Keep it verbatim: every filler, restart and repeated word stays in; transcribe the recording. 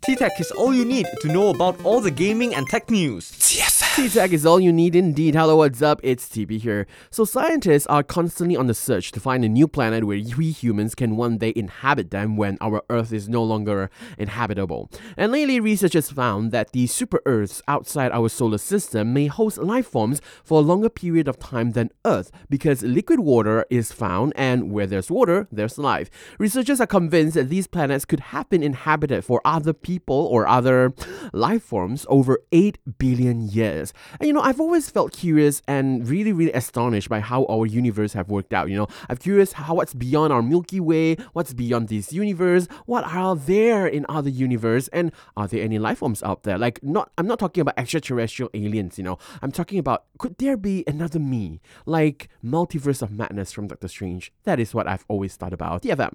T-Tech is all you need to know about all the gaming and tech news. T-Tech is all you need indeed. Hello, what's up? It's T B here. So scientists are constantly on the search to find a new planet where we humans can one day inhabit them when our Earth is no longer inhabitable. And lately, researchers found that the super-Earths outside our solar system may host life forms for a longer period of time than Earth because liquid water is found, and where there's water, there's life. Researchers are convinced that these planets could have been inhabited for other people or other life forms over eight billion years. And you know, I've always felt curious and really, really astonished by how our universe have worked out. You know, I'm curious how what's beyond our Milky Way, what's beyond this universe, what are there in other universe, and are there any life forms out there? Like, not, I'm not talking about extraterrestrial aliens, you know. I'm talking about, could there be another me? Like Multiverse of Madness from Doctor Strange. That is what I've always thought about. T F M.